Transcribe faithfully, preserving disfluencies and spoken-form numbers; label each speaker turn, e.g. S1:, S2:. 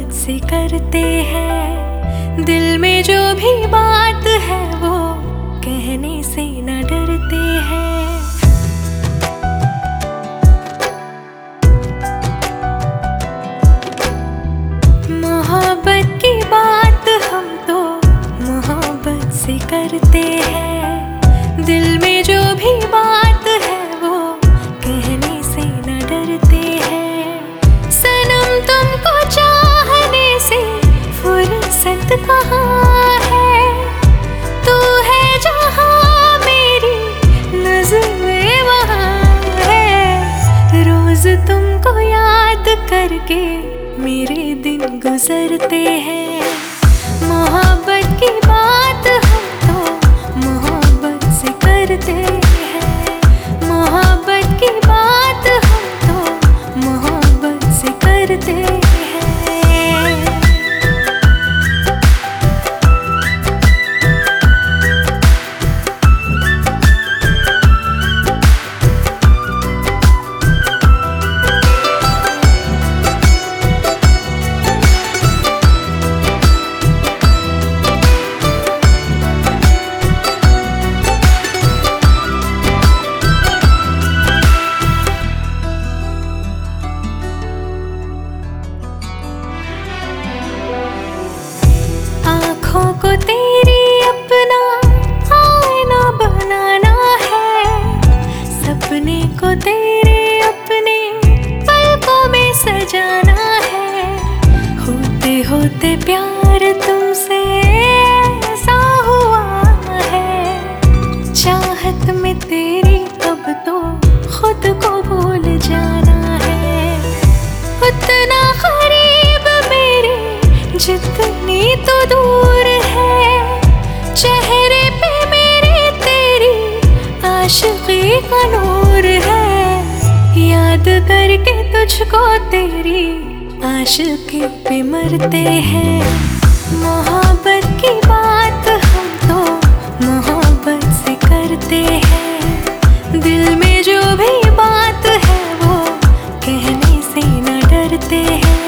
S1: मोहब्बत से करते हैं। दिल में जो भी बात है वो कहने से न डरते हैं। मोहब्बत की बात हम तो मोहब्बत से करते हैं। दिल में जो भी बात है वो कहने से न डरते हैं। सनम तुमको चाहने से फुर्सत कहाँ है, तू है जहाँ मेरी नज़रें वहाँ है। रोज तुमको याद करके मेरे दिन गुजरते हैं। मोहब्बत की बात हम तो मोहब्बत से करते हैं। मोहब्बत की बात हम तो मोहब्बत से करते हैं। आँखों को तेरी अपना आईना बनाना है, सपने को तेरे अपने पलकों में सजाना है। होते होते प्यार तुमसे ऐसा हुआ है, चाहत में तेरी अब तो खुद को भूल जाना है। उतना करीब मेरे जितनी तो दूर है, चेहरे पे मेरे तेरी आशिकी का नूर है। याद करके तुझको तेरी आशिकी पे मरते हैं। मोहब्बत की बात हम तो मोहब्बत से करते हैं। दिल में जो भी बात है वो कहने से न डरते हैं।